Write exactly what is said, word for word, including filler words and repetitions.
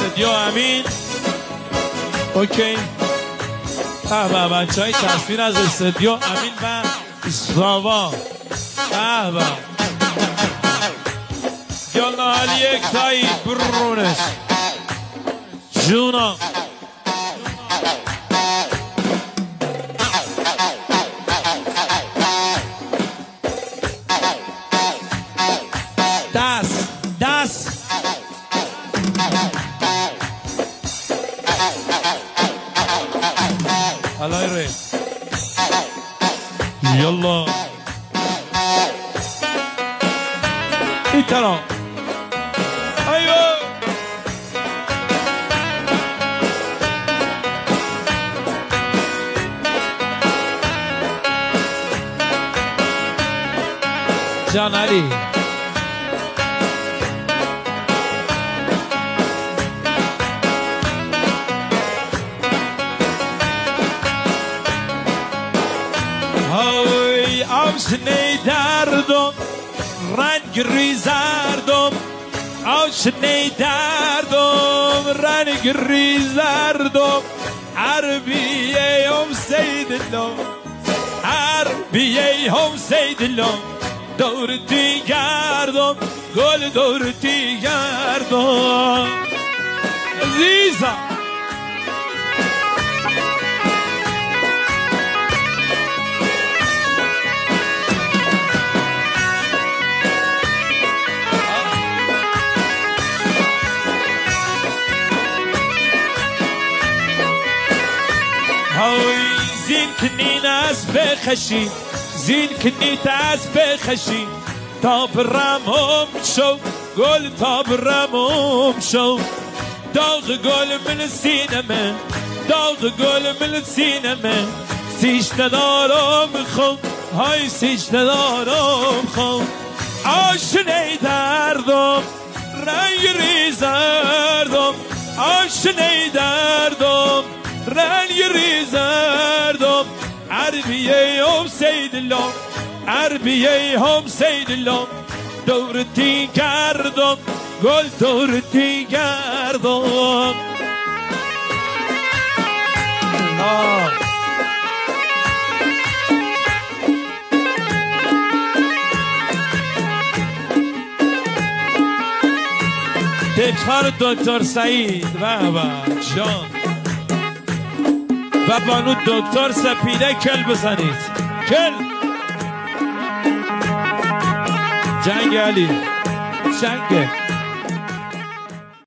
استودیو امین. اوکی. به بچه های تصویر از استودیو امین و اسراوا. به به یالا حالی یک تایی برونش جونا. دست دست علای ری یالا این طرف ایوه جان علی های آشنه دردم رنگ ریزردم آشنه دردم رنگ ریزردم عربیه هم سیدلم عربیه هم سیدلم دورتی گردم گل دورتی گردم عزیزم. های زین کنین از بخشی زین کنیت از بخشی تا برمم شو گل تا برمم شو داغ گل من سینمه داغ گل من سینمه سیش ندارم خون های سیش ندارم خون آشنه دردم رنگ ریزردم آشنه دردم رنگ ریزردم عربیه هم سیدلم عربیه هم سیدلم دورتی گردم گل دورتی گردم. آه تکار دکتر سعید و و جان و بانو دکتر سپیده کل بزنید کل جنگ علی جنگ